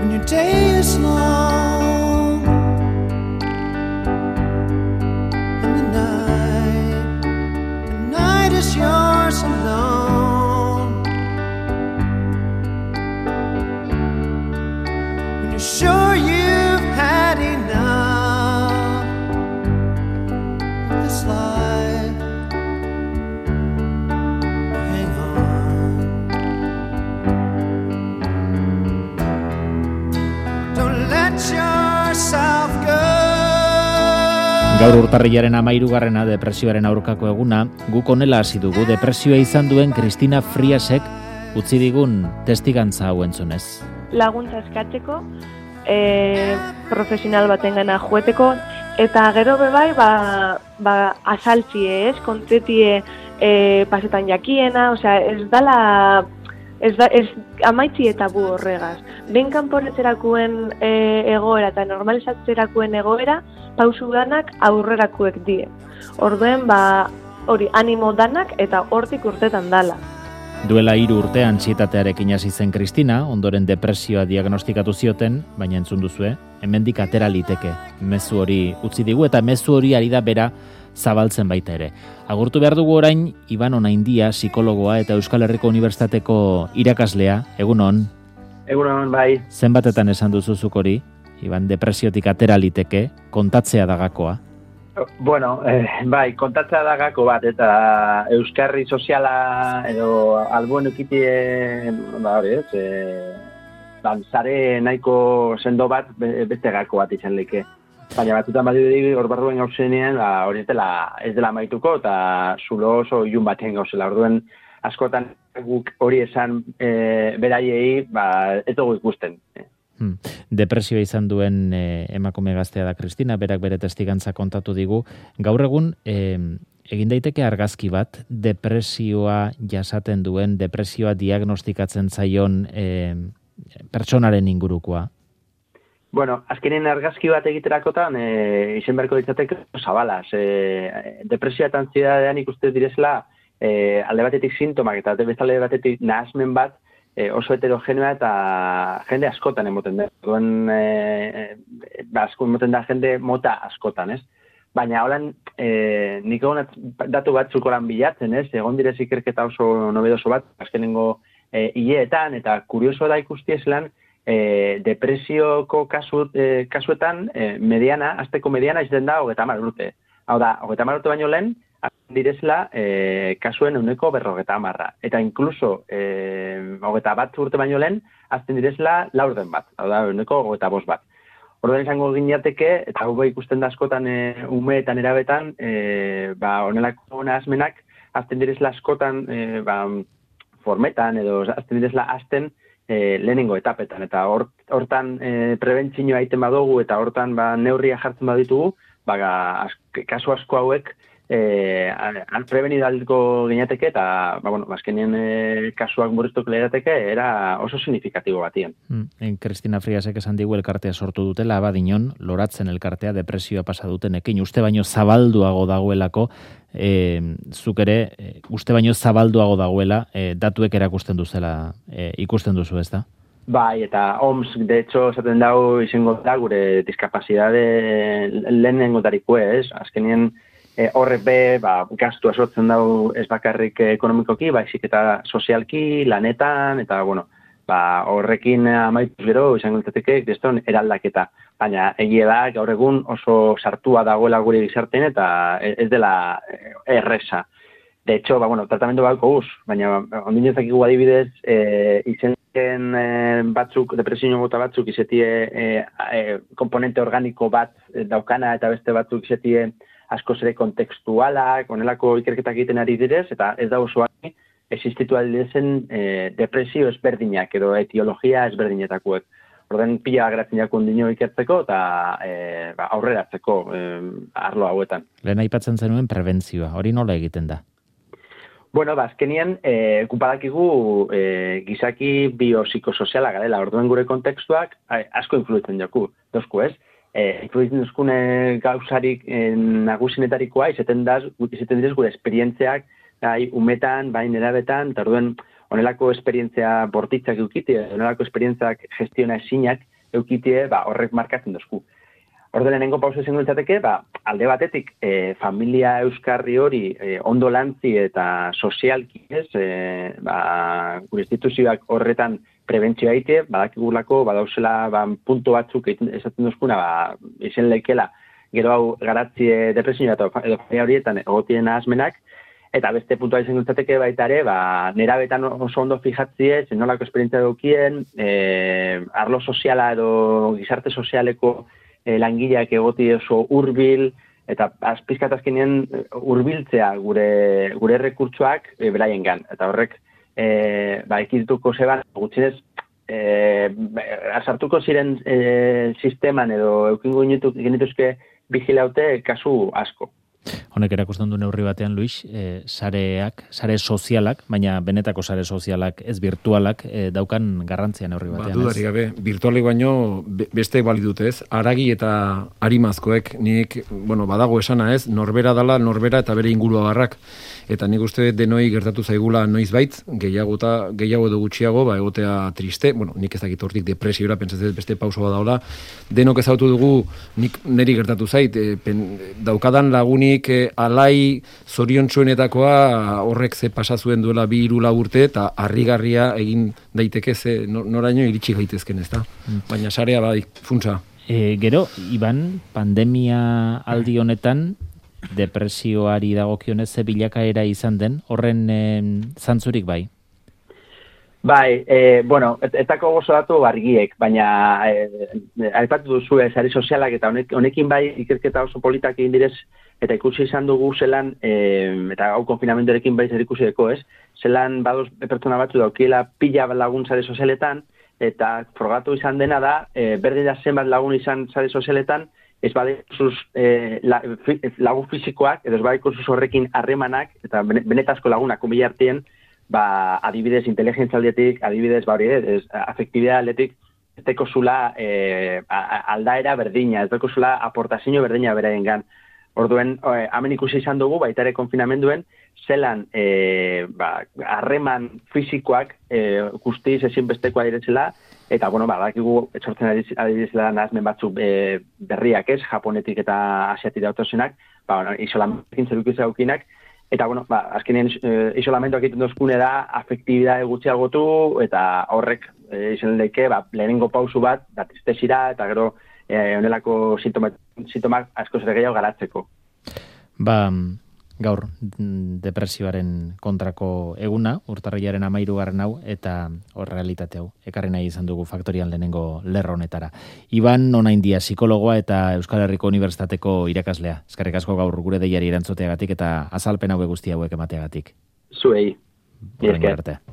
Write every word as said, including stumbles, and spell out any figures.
when your day is long and the night, the night is yours alone. When you're sure you've had enough of this life, hang on. Don't let yourself go. Gaur urtarrilaren hamairugarrena depresioaren aurkako eguna, guk honela hasi dugu depresioa izan duen Kristina Friasek utzi digun testigantza hau entzunez. Laguntza eskatzeko, e, profesional batengana joeteko, eta gero bebai ba, ba, azaltzie ez, kontzetie e, pasetan jakiena, osea, ez dala, ez, da, ez amaitzi eta bu horregaz. Behin kanporetzerakoen e, egoera eta normalizatzerakoen egoera, pausu danak aurrerakuek die. Orduen, ba, hori animo danak eta hortik urtetan dala. Duela hiru urte antsietatearekin hasi zen Kristina, ondoren depresioa diagnostikatu zioten, baina entzun duzue, hemendik atera liteke. Mezu hori utzi digu eta mezu hori ari da bera zabaltzen baita ere. Agurtu behar dugu orain Iban Onaindia, psikologoa eta Euskal Herriko Unibertsitateko irakaslea. Egunon. Egunon, bai. Zenbatetan esan duzuzuk hori? Iban, depresiotik atera liteke, kontatzea dagakoa. Bueno, eh, bai, kontatzea dagako bat, eta euskarri soziala edo albuen ukitie, ba hori ez, e, ba, zare nahiko sendo bat beste gako bat izan leke. Baina batutan bat dira hor barruen gauzenean, ba, hori ez dela, ez dela maituko, eta zulo oso ilun baten gauzela. Orduen askotan guk hori esan e, beraiei, ba, ez dugu ikusten. Hmm. Depresioa izan duen eh, emakume gaztea da Kristina, berak bere testigantza kontatu digu. Gaur egun, eh, egin daiteke argazki bat, depresioa jasaten duen, depresioa diagnostikatzen zaion eh, pertsonaren ingurukoa? Bueno, azkenen argazki bat egiterakotan, e, izen beharko ditzateke zabalaz. E, depresioa eta antsiedadean ikuste direzela e, alde batetik sintomak eta beste alde batetik nahasmen bat, E, oso heterogeneoa eta jende askotan emoten da. Duen, e, ba, asko emoten da jende mota askotan, ez? Baina, holan, e, nik egon datu batzuk holan bilatzen, ez? Egon direz ikerketa oso nobedoso bat, azkenengo e, hileetan, eta kurioso da ikustiez lan, e, depresioko kasu, e, kasuetan, e, mediana, azteko mediana izaten da hogeta hamar urte. Hau da, hogeta hamar urte baino lehen, direzela e, kasuen euneko berrogeta hamarra. Eta inkluso e, hogeta bat urte baino lehen, azten direzela laurden bat. Hau da, euneko hogeta bost bat. Orduan izango gineateke, eta hau ikusten da askotan e, umeetan erabetan, e, ba, onelako nahasmenak, azten direzela askotan e, ba, formetan, edo azten direzela azten e, lehenengo etapetan. Eta hortan e, prebentzioa egiten badugu, eta hortan ba, neurria jartzen baditugu, ba, ask, kasu asko hauek, Eh, prebenidalko gineateke eta, ba, bueno, azkenien eh, kasuak murriztuko leherateke, era oso signifikatibo batien. Mm, Kristina Friasek esan digu elkartea sortu dutela, abadinon, loratzen elkartea depresioa pasa dutenekin, uste baino zabalduago dagoelako, eh, zuk ere, eh, uste baino zabalduago dagoela, eh, datuek erakusten duzela, eh, ikusten duzu, ez da? Bai, eta O M S, de hecho, esaten dago izango da gure diskapazitate lehenengotarikoe, ez? Azkenien, E, horrek be, ba, gastua sortzen dago ez bakarrik ekonomikoki, baizik eta sozialki, lanetan, eta, bueno, ba, horrekin amaituz gero, izango litzateke, deston, eraldaketa. Baina, egia da, gaur egun oso sartua dagoela gure gizartean, eta ez dela erresa. De hecho, ba, bueno, tratamendu bako guz, baina, ondinozakigu adibidez, e, izen e, batzuk, depresio gota batzuk, izetie e, e, komponente organiko bat daukana, eta beste batzuk izetie askoz ere kontekstualak, onelako ikerketak egiten ari direz, eta ez da osoan existitu aldezen e, depresio ezberdinak, edo etiologia ezberdinetakoek. Orden pila geratzen jakun dino ikertzeko, eta e, ba, aurreratzeko e, arlo hauetan. Lehen aipatzen zenuen prebentzioa, hori nola egiten da? Bueno, ba, azkenien, e, kupadakigu e, gizaki biopsikosoziala garela, orduen gure kontekstuak a, asko influitzen joku, dozku ez? E, influitzen duzkune gauzarik e, nagusinetarikoa, izaten dira gure esperientziak, bai, umetan, bai, nerabetan, eta orduen onelako esperientzia bortitzak eukiti, onelako esperientziak gestiona esinak, eukitie, ba, horrek markatzen dozku. Orde lehenengo pauso izango litzateke, ba, alde batetik e, familia euskarri hori e, ondo lantzi eta sozialki, ez, e, ba, gure instituzioak horretan prebentzioa egitea, badakigulako, badauzela ba, punto batzuk esaten duzkuna, ba, izen leikela, gero hau garatzie depresioa eta edo familia horietan egotien ahazmenak, eta beste puntua izango litzateke baita ere, ba, nerabetan oso ondo fijatzie, zenolako esperientzia dukien, e, arlo soziala edo gizarte sozialeko E, langileak egoti oso hurbil eta azpizkatazkenien hurbiltzea gure gure errekurtsoak e, beraiengan. Eta horrek e, ba, ekituko zeban gutxinez e, asartuko ziren e, sisteman edo eukingo genituzke bigilaute kasu asko. Honek erakusten du neurri batean, Luis, e, sareak, sare sozialak, baina benetako sare sozialak, ez virtualak, e, daukan garrantzia neurri batean. Ba, dudari gabe, virtualek baino beste bali dute, ez? Aragi eta arimazkoek, nik, bueno, badago esana, ez? Norbera dala, norbera eta bere inguruagarrak. Eta nik uste denoi gertatu zaigula noiz bait, gehiago eta gehiago edo gutxiago, ba, egotea triste, bueno, nik ez dakit hortik depresiora, pentsatzen beste pauso badaola, denok ezautu dugu, nik niri gertatu zait, e, pen, daukadan lagunik e, alai zoriontsuenetakoa horrek ze pasazuen duela bi hiru lau urte, eta harrigarria egin daiteke ze noraino iritsi gaitezken, ez da? Mm. Baina sarea bai, funtsa. E, gero, Iban, pandemia aldi honetan, depresioari dagokionez ze bilakaera izan den, horren e, zantzurik bai? Bai, e, bueno, et, etako gozo datu argiek, baina e, aipatu duzu sare sozialak eta honek, honekin bai ikerketa oso politak egin direz, eta ikusi izan dugu zelan, e, eta hau konfinamendorekin bai zer ikusi deko, ez? Zelan badoz pertsona batzu daukiela pila lagun sare sozialetan, eta frogatu izan dena da, e, berdin da zenbat lagun izan sare sozialetan, ez badikuzuz eh, la, lagun fizikoak, edo ez badikuzuz horrekin harremanak, eta benetazko lagunak umila artien, ba, adibidez inteligentzia aldetik, adibidez ba hori, ez, afektibidea aldetik, ez teko zula eh, aldaera berdina, ez teko zula aportazio berdina beraien gan. Orduen, eh, hemen ikusi izan dugu, baita ere konfinamenduen, zelan eh, ba, harreman fizikoak eh, guztiz ezinbestekoa direzela, eta, bueno, ba, dakigu, etxortzen adibidezela nahazmen batzuk e, berriak ez, Japonetik eta Asiatik dautozenak, ba, bueno, isolamentokin zerukizia aukinak, eta, bueno, ba, azkenean e, isolamentoak egiten dozkune da, afektibidade gutxiagotu, eta horrek e, izan leke, ba, lehenengo pausu bat, da tristesira, eta gero, e, onelako sintomak, sintomak asko zer gehiago garatzeko. Ba, gaur depresioaren kontrako eguna, urtarrilaren hamahirugarren hau, eta hor realitate hau, ekarri nahi izan dugu Faktorian lehenengo lerro honetara. Iban Onaindia, psikologoa eta Euskal Herriko Unibertsitateko irakaslea. Eskerrik asko gaur gure deiari erantzuteagatik eta azalpen hauek guzti hauek emateagatik. Zuei. Horrengo arte.